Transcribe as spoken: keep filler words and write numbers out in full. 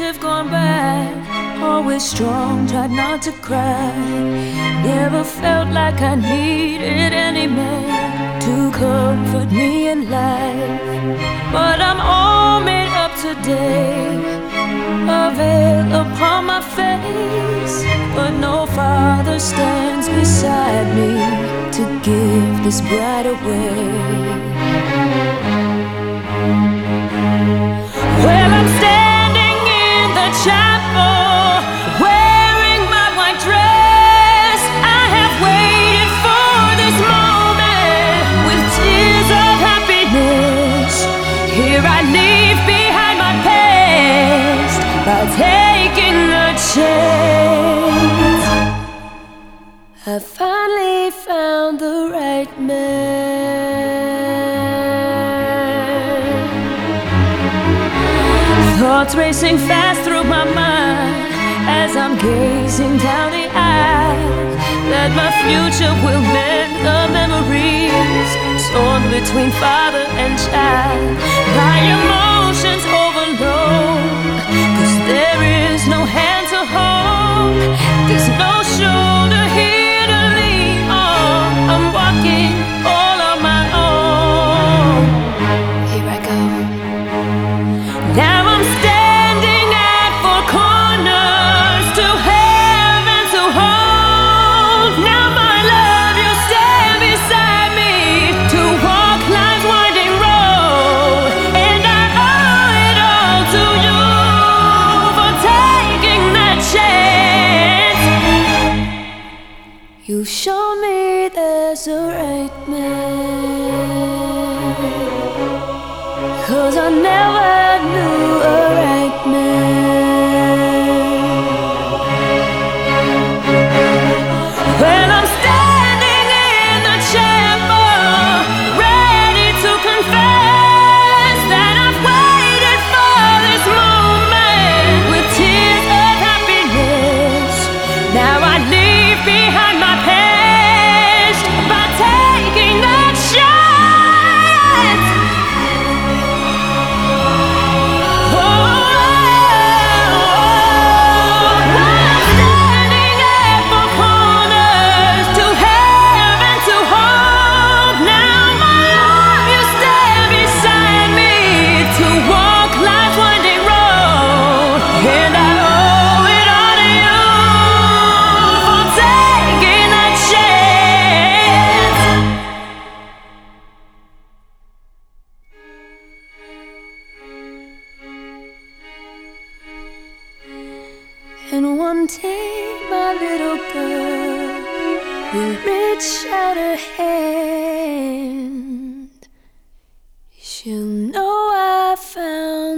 have gone back. Always strong, tried not to cry. Never felt like I needed any man to comfort me in life. But I'm all made up today, a veil upon my face. But no father stands beside me to give this bride away. Well, I'm standing in the chapel, wearing my white dress. I have waited for this moment with tears of happiness. Here I leave behind my past by taking the chance. I finally found the right man. Thoughts racing fast through my mind as I'm gazing down the aisle, that my future will mend the memories torn between father and child. My emotions overload, 'cause there is no hand to hold. There's no shoulder here to lean on. I'm walking all on my own. Here I go. Now I'm standing at four corners, to have and to hold. Now my love, you stand beside me to walk life's winding road. And I owe it all to you for taking that chance. You show me there's a right man, 'cause I never knew a right man. Well, I'm standing in the chapel, ready to confess that I've waited for this moment with tears of happiness. Now I leave behind my past by taking that chance. And one day my little girl will reach out her hand. She'll know I found